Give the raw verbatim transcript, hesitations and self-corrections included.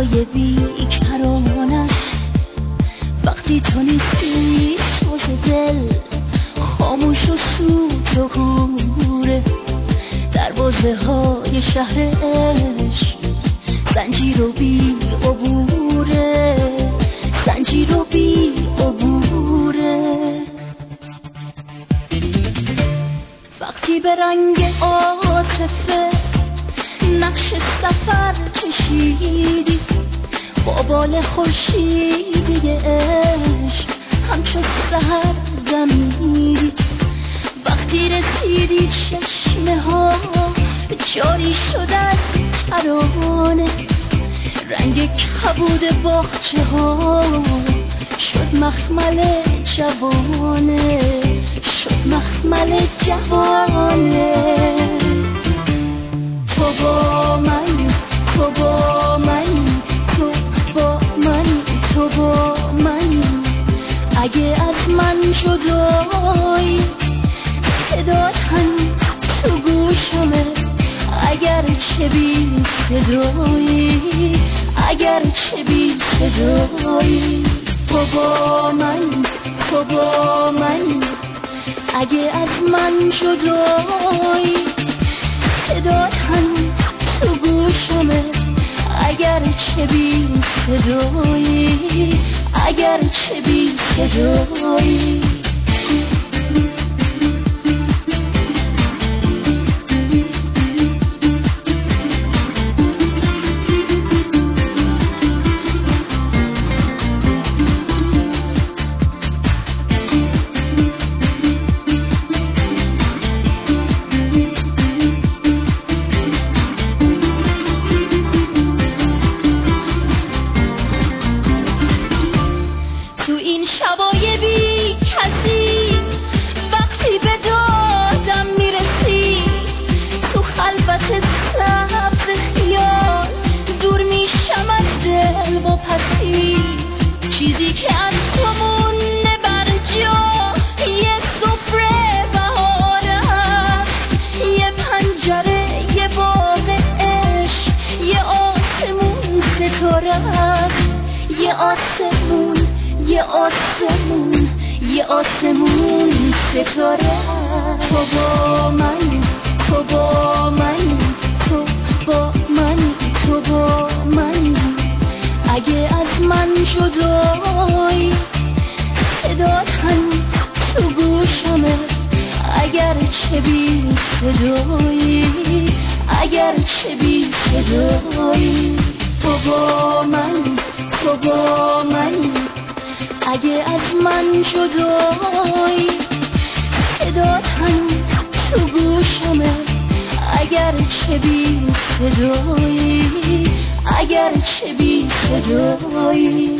هوای بیکرانه وقتی تو نیستی سوز دل خاموش و سوت و کوره دروازه های شهرش زنجیر و بی عبوره زنجیر و بی عبوره وقتی به رنگ عاطفه نقش سفر کشیدی با بال خورشیدی عشق همچو سحر دمیدی وقتی رسیدی چشمه ها جاری شد از ترانه رنگ کبود باغچه ها شد مخمل جوانه شد مخمل جوانه تو با من تو با من تو با من تو با من اگه از من جدایی صدات هم تو گوشمه اگر چه بی صدایی اگر چه بی صدایی تو با من تو با من اگه از من جدایی صدات هم تو گوشمه اگر چه بی صدایی اگر چه بی صدایی تو این شبای بی کسی وقتی به دادم میرسی تو خلوت سبز خیال دور میشم از دل و پسی چیزی که از تو مونده بر جا یه سفره بهاره هست یه پنجره یه باغ عشق یه آسمون ستاره هست یه آسمون یه آسمون یه آسمون ستاره تو با من تو با من تو با من تو با من اگه از من جدایی صدات هم تو گوشمه اگر چه بی صدایی اگر چه بی صدایی تو با من تو با من اگه از من جدایی صدات هم تو گوشمه اگر چه بی صدایی اگر چه بی صدایی